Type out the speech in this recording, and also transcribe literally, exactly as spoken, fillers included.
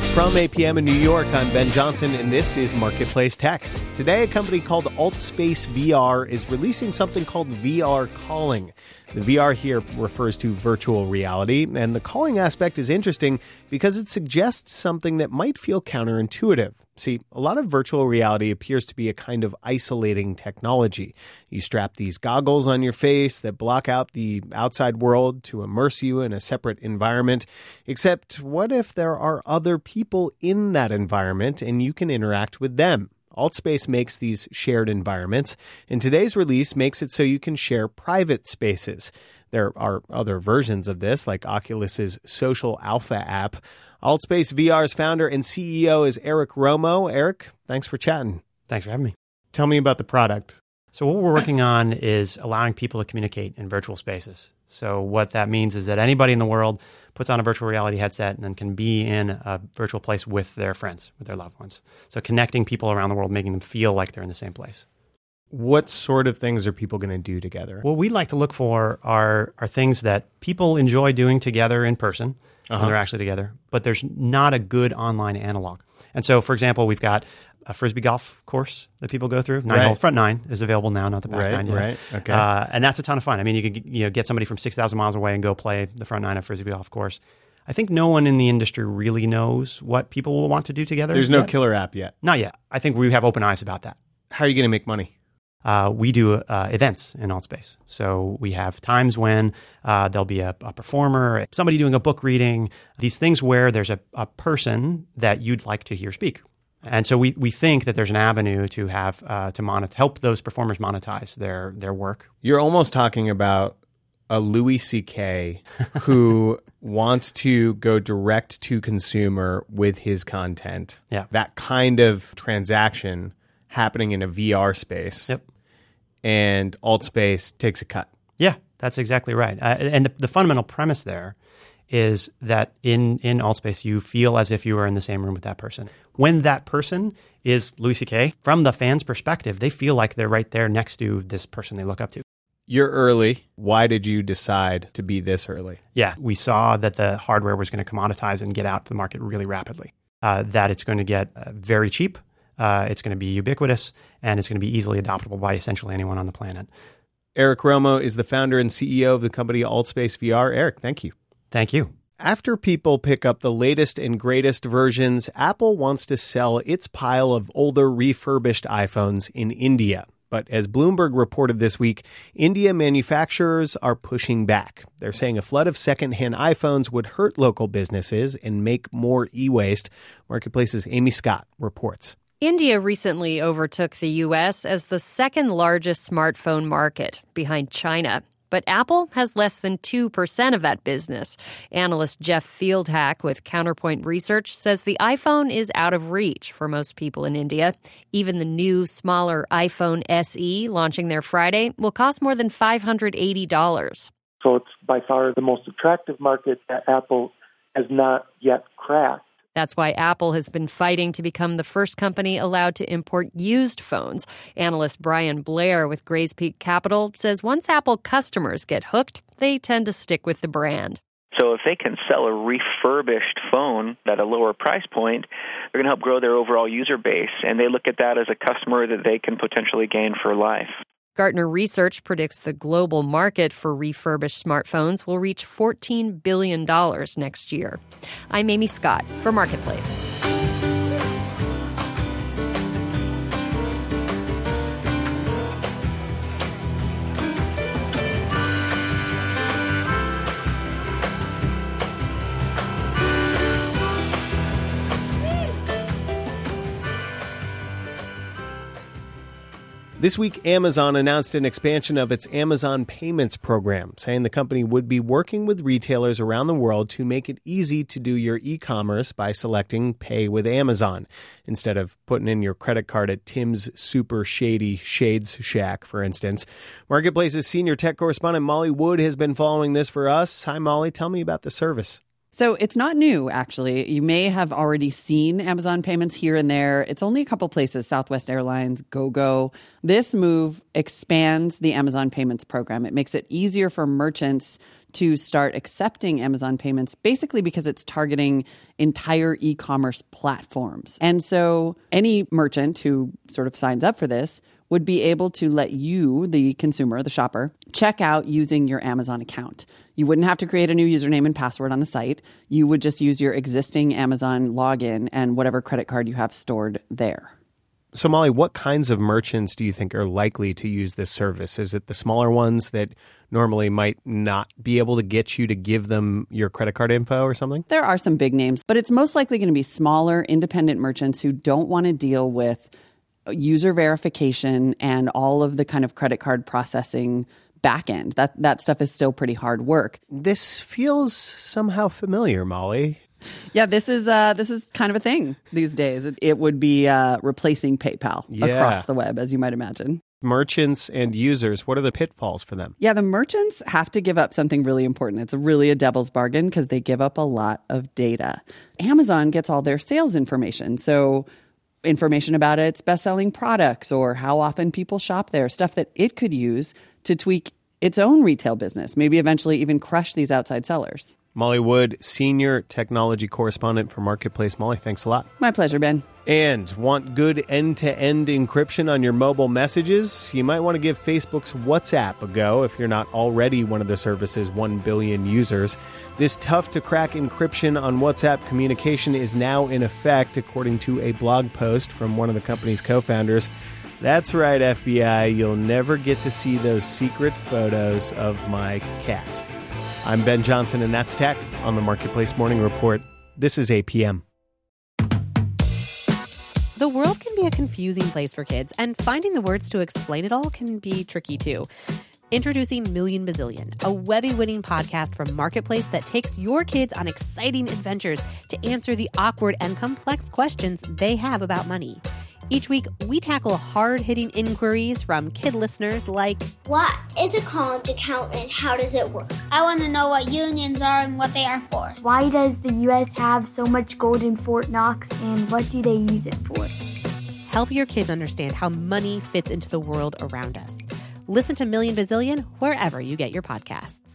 From eight p.m. in New York, I'm Ben Johnson, and this is Marketplace Tech. Today, a company called Altspace V R is releasing something called V R Calling. The V R here refers to virtual reality, and the calling aspect is interesting because it suggests something that might feel counterintuitive. See, a lot of virtual reality appears to be a kind of isolating technology. You strap these goggles on your face that block out the outside world to immerse you in a separate environment. Except, what if there are other people in that environment and you can interact with them? Altspace makes these shared environments, and today's release makes it so you can share private spaces. There are other versions of this, like Oculus's Social Alpha app. Altspace V R's founder and C E O is Eric Romo. Eric, thanks for chatting. Thanks for having me. Tell me about the product. So what we're working on is allowing people to communicate in virtual spaces. So what that means is that anybody in the world puts on a virtual reality headset and then can be in a virtual place with their friends, with their loved ones. So connecting people around the world, making them feel like they're in the same place. What sort of things are people going to do together? What we like to look for are, are things that people enjoy doing together in person uh-huh. when they're actually together, but there's not a good online analog. And so, for example, we've got a Frisbee golf course that people go through. Nine right. hole, front nine is available now, not the back right, nine yet. Right, okay. Uh, and that's a ton of fun. I mean, you could you know get somebody from six thousand miles away and go play the front nine of Frisbee golf course. I think no one in the industry really knows what people will want to do together. There's no yet. killer app yet. Not yet. I think we have open eyes about that. How are you going to make money? Uh, we do uh, events in Altspace. So we have times when uh, there'll be a, a performer, somebody doing a book reading, these things where there's a, a person that you'd like to hear speak. And so we, we think that there's an avenue to have uh, to monet- help those performers monetize their their work. You're almost talking about a Louis C K who wants to go direct to consumer with his content. Yeah. That kind of transaction happening in a V R space. Yep. And Altspace takes a cut. Yeah, that's exactly right. Uh, and the, the fundamental premise there is that in, in Altspace, you feel as if you are in the same room with that person. When that person is Louis C K, from the fan's perspective, they feel like they're right there next to this person they look up to. You're early. Why did you decide to be this early? Yeah, we saw that the hardware was going to commoditize and get out to the market really rapidly, uh, that it's going to get uh, very cheap. Uh, it's going to be ubiquitous, and it's going to be easily adoptable by essentially anyone on the planet. Eric Romo is the founder and C E O of the company Altspace V R. Eric, thank you. Thank you. After people pick up the latest and greatest versions, Apple wants to sell its pile of older refurbished iPhones in India. But as Bloomberg reported this week, India manufacturers are pushing back. They're saying a flood of secondhand iPhones would hurt local businesses and make more e-waste. Marketplace's Amy Scott reports. India recently overtook the U S as the second largest smartphone market, behind China. But Apple has less than two percent of that business. Analyst Jeff Fieldhack with Counterpoint Research says the iPhone is out of reach for most people in India. Even the new, smaller iPhone S E, launching there Friday, will cost more than five hundred eighty dollars. So it's by far the most attractive market that Apple has not yet cracked. That's why Apple has been fighting to become the first company allowed to import used phones. Analyst Brian Blair with Grays Peak Capital says once Apple customers get hooked, they tend to stick with the brand. So if they can sell a refurbished phone at a lower price point, they're going to help grow their overall user base, and they look at that as a customer that they can potentially gain for life. Gartner Research predicts the global market for refurbished smartphones will reach fourteen billion dollars next year. I'm Amy Scott for Marketplace. This week, Amazon announced an expansion of its Amazon Payments program, saying the company would be working with retailers around the world to make it easy to do your e-commerce by selecting Pay with Amazon, instead of putting in your credit card at Tim's super shady Shades Shack, for instance. Marketplace's senior tech correspondent Molly Wood has been following this for us. Hi, Molly. Tell me about the service. So it's not new, actually. You may have already seen Amazon Payments here and there. It's only a couple places, Southwest Airlines, GoGo. This move expands the Amazon Payments program. It makes it easier for merchants to start accepting Amazon payments, basically because it's targeting entire e-commerce platforms. And so any merchant who sort of signs up for this would be able to let you, the consumer, the shopper, check out using your Amazon account. You wouldn't have to create a new username and password on the site. You would just use your existing Amazon login and whatever credit card you have stored there. So, Molly, what kinds of merchants do you think are likely to use this service? Is it the smaller ones that normally might not be able to get you to give them your credit card info or something? There are some big names, but it's most likely going to be smaller, independent merchants who don't want to deal with user verification and all of the kind of credit card processing backend. That that stuff is still pretty hard work. This feels somehow familiar, Molly. Yeah, this is uh, this is kind of a thing these days. It, it would be uh, replacing PayPal Yeah. across the web, as you might imagine. Merchants and users, what are the pitfalls for them? Yeah, the merchants have to give up something really important. It's really a devil's bargain because they give up a lot of data. Amazon gets all their sales information. So information about its best-selling products or how often people shop there, stuff that it could use to tweak its own retail business, maybe eventually even crush these outside sellers. Molly Wood, Senior Technology Correspondent for Marketplace. Molly, thanks a lot. My pleasure, Ben. And want good end-to-end encryption on your mobile messages? You might want to give Facebook's WhatsApp a go if you're not already one of the service's one billion users. This tough-to-crack encryption on WhatsApp communication is now in effect, according to a blog post from one of the company's co-founders. That's right, F B I, you'll never get to see those secret photos of my cat. I'm Ben Johnson, and that's Tech on the Marketplace Morning Report. This is A P M. The world can be a confusing place for kids, and finding the words to explain it all can be tricky too. Introducing Million Bazillion, a Webby-winning podcast from Marketplace that takes your kids on exciting adventures to answer the awkward and complex questions they have about money. Each week, we tackle hard-hitting inquiries from kid listeners like, what is a college account and how does it work? I want to know what unions are and what they are for. Why does the U S have so much gold in Fort Knox and what do they use it for? Help your kids understand how money fits into the world around us. Listen to Million Bazillion wherever you get your podcasts.